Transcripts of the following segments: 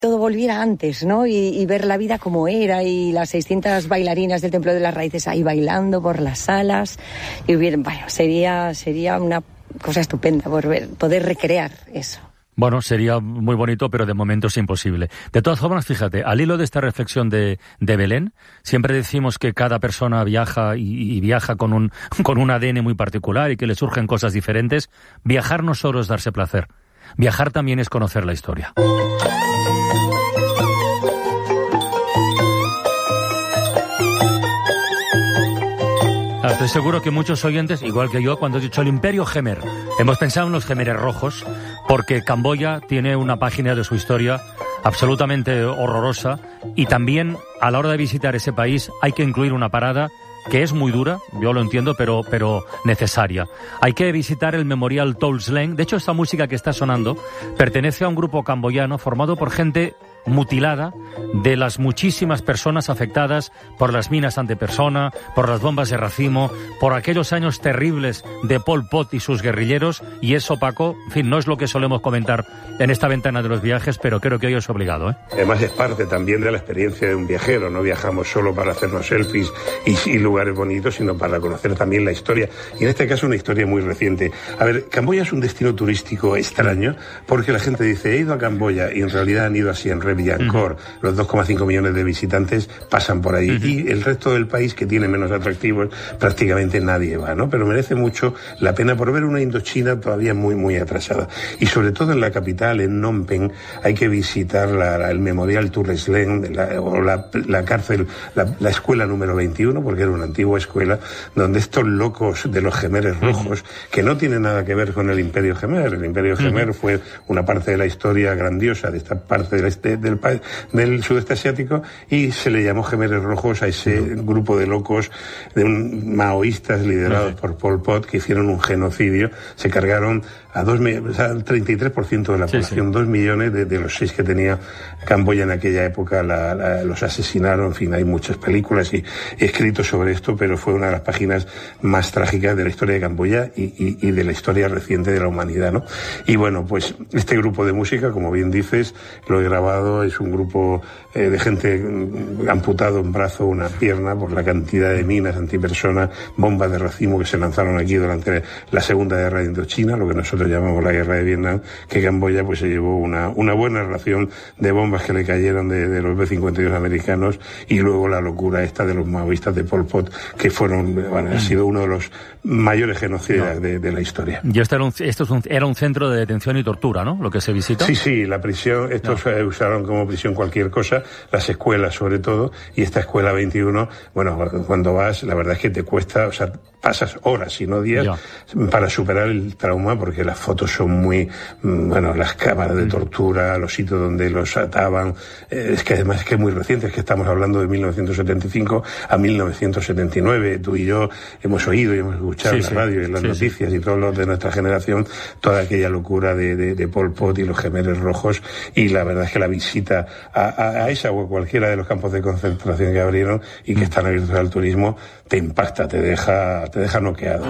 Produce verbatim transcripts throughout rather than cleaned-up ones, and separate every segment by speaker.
Speaker 1: todo volviera antes, ¿no? Y, y ver la vida como era, y las seiscientas bailarinas del Templo de las Raíces ahí bailando por las salas, y hubiera, bueno, sería, sería una cosa estupenda volver, poder recrear eso.
Speaker 2: Bueno, sería muy bonito, pero de momento es imposible. De todas formas, fíjate, al hilo de esta reflexión de, de Belén, siempre decimos que cada persona viaja y, y viaja con un, con un A D N muy particular y que le surgen cosas diferentes. Viajar no solo es darse placer. Viajar también es conocer la historia. Estoy seguro que muchos oyentes, igual que yo, cuando he dicho el Imperio Jemer, hemos pensado en los Jemeres rojos, porque Camboya tiene una página de su historia absolutamente horrorosa, y también a la hora de visitar ese país hay que incluir una parada que es muy dura, yo lo entiendo, pero, pero necesaria. Hay que visitar el Memorial Tol Sleng. De hecho, esta música que está sonando pertenece a un grupo camboyano formado por gente mutilada de las muchísimas personas afectadas por las minas antipersona, por las bombas de racimo, por aquellos años terribles de Pol Pot y sus guerrilleros, y eso, Paco, en fin, no es lo que solemos comentar en esta ventana de los viajes, pero creo que hoy es obligado, ¿eh?
Speaker 3: Además es parte también de la experiencia de un viajero, no viajamos solo para hacernos selfies y, y lugares bonitos, sino para conocer también la historia, y en este caso una historia muy reciente. A ver, Camboya es un destino turístico extraño, porque la gente dice, he ido a Camboya, y en realidad han ido a Siem Reap y Angkor. Uh-huh. Los dos coma cinco millones de visitantes pasan por ahí. Uh-huh. Y el resto del país, que tiene menos atractivos, prácticamente nadie va, ¿no? Pero merece mucho la pena por ver una Indochina todavía muy, muy atrasada. Y sobre todo en la capital, en Phnom Penh, hay que visitar la, la, el Memorial Tol Sleng, la, o la, la cárcel, la, la escuela número veintiuno, porque era una antigua escuela, donde estos locos de los Jemeres rojos, uh-huh, que no tienen nada que ver con el Imperio Jemer. El Imperio Jemer uh-huh. fue una parte de la historia grandiosa de esta parte del, este, del país, del sudeste asiático, y se le llamó Jemeres rojos a ese grupo de locos, de un, maoístas liderados por Pol Pot, que hicieron un genocidio. Se cargaron a dos, o sea, el treinta y tres por ciento de la sí, población, sí. dos millones de, de los seis que tenía Camboya en aquella época, la, la, los asesinaron. En fin, hay muchas películas y escritos sobre esto, pero fue una de las páginas más trágicas de la historia de Camboya y, y, y de la historia reciente de la humanidad, ¿no? Y bueno, pues este grupo de música, como bien dices, lo he grabado, es un grupo eh, de gente amputado un brazo, una pierna, por la cantidad de minas antipersona, bombas de racimo que se lanzaron aquí durante la Segunda Guerra de Indochina, lo que nosotros llamamos la Guerra de Vietnam, que Camboya pues se llevó una, una buena ración de bombas que le cayeron de, de los B cincuenta y dos americanos, y luego la locura esta de los maoístas de Pol Pot, que fueron, bueno, ha sido uno de los mayores genocidas no. de, de la historia.
Speaker 2: Y esto, era un, esto es un, era un centro de detención y tortura, ¿no? Lo que se visita.
Speaker 3: Sí, sí, la prisión, estos no. usaron como prisión cualquier cosa, las escuelas sobre todo, y esta escuela veintiuno, bueno, cuando vas, la verdad es que te cuesta, o sea, pasas horas, si no días, ya. para superar el trauma, porque las fotos son muy, bueno, las cámaras de tortura, los sitios donde los ataban, eh, es que además es que es muy reciente, es que estamos hablando de mil novecientos setenta y cinco a mil novecientos setenta y nueve, tú y yo hemos oído y hemos escuchado sí, en la sí. radio y en las sí, noticias sí. y todos los de nuestra generación, toda aquella locura de, de, de Pol Pot y los Jemeres rojos, y la verdad es que la visita a, a, a esa o a cualquiera de los campos de concentración que abrieron y que están abiertos al turismo, te impacta, te deja, te deja noqueado.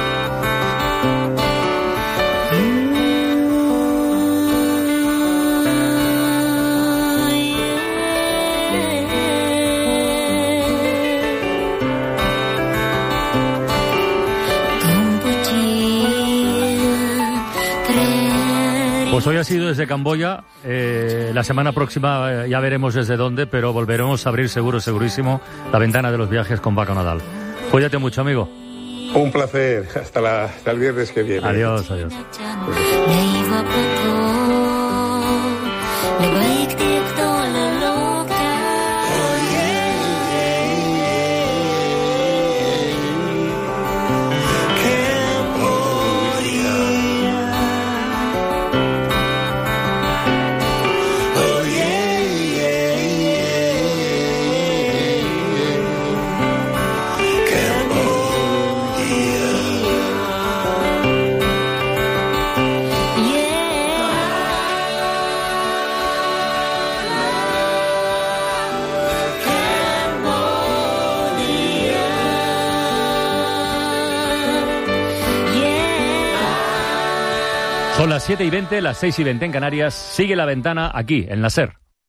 Speaker 2: Pues hoy ha sido desde Camboya, eh, la semana próxima eh, ya veremos desde dónde, pero volveremos a abrir seguro, segurísimo, la ventana de los viajes con Paco Nadal. Cuídate mucho, amigo.
Speaker 3: Un placer, hasta, la, hasta el viernes que viene.
Speaker 2: Adiós, adiós. Son las siete y veinte, las seis y veinte en Canarias. Sigue la ventana aquí, en la SER.